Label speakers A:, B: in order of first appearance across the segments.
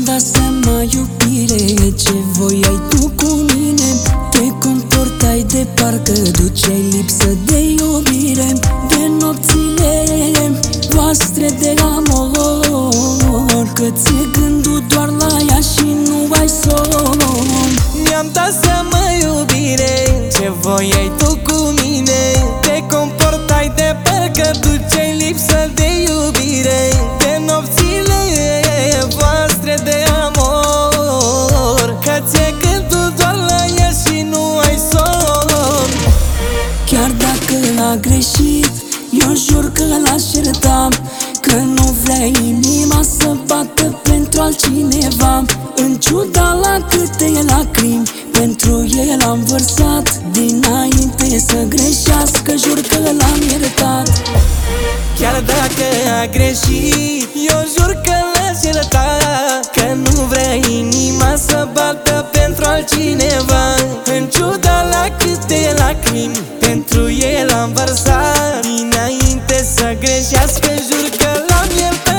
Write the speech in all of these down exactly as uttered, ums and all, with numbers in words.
A: dat seama, iubire, ce voiai tu cu mine. Te comportai de parcă duceai lipsă de iubire. De nopțile voastre de amor, că ți-e gândul doar la ea și nu ai somn.
B: Mi-am dat seama, iubire, ce voiai tu cu mine. Te comportai de parcă duceai lipsă de iubire. De nopțile voastre de amor, că ți-e gândul doar la ea și nu ai somn.
A: Chiar dacă a greșit, eu jur că l-aș ierta, că nu vrea inima să bată pentru altcineva. În ciuda la câte lacrimi pentru el am vărsat, dinainte să greșească, jur că l-am iertat.
B: Chiar dacă a greșit, eu jur că l-aș ierta, că nu vrea inima să bată pentru altcineva. În ciuda la câte lacrimi pentru el am vărsat, dinainte să greșească, jur că l-am iertat.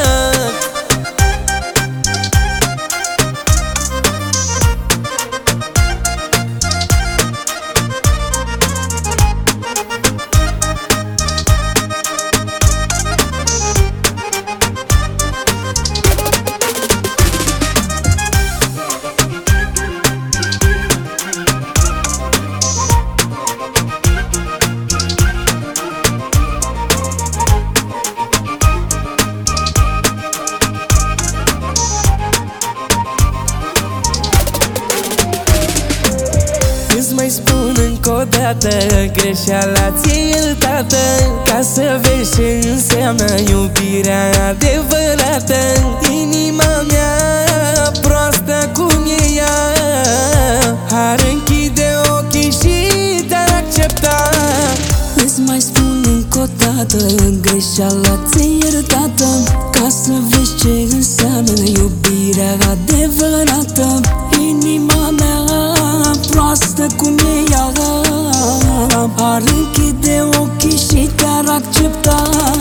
B: Îți mai spun încă o dată, greșeala ți-e iertată, ca să vezi ce înseamnă iubirea adevărată. Inima mea proastă cum e ea ar închide ochii și te-ar accepta.
A: Îți mai spun încă o dată, greșeala ți-e iertată, ca să vezi ce înseamnă iubirea adevărată. Inima mea proastă cum e ea ar închide ochii și te-ar accepta.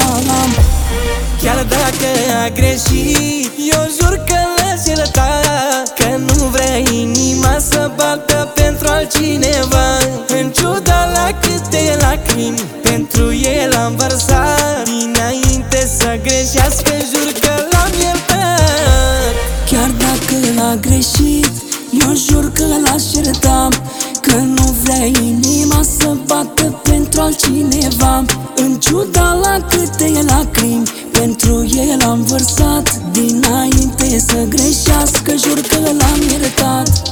B: Chiar dacă a greșit, eu jur că l-aș ierta, că nu vrea inima să bată pentru altcineva. În ciuda la câte lacrimi pentru el am vărsat, dinainte să greșească, jur că l-am iertat.
A: Chiar dacă a greșit, eu jur că l-aș ierta, că nu vrea inima să bată pentru altcineva. În ciuda la câte lacrimi pentru el am vărsat, dinainte să greșească, jur că l-am iertat.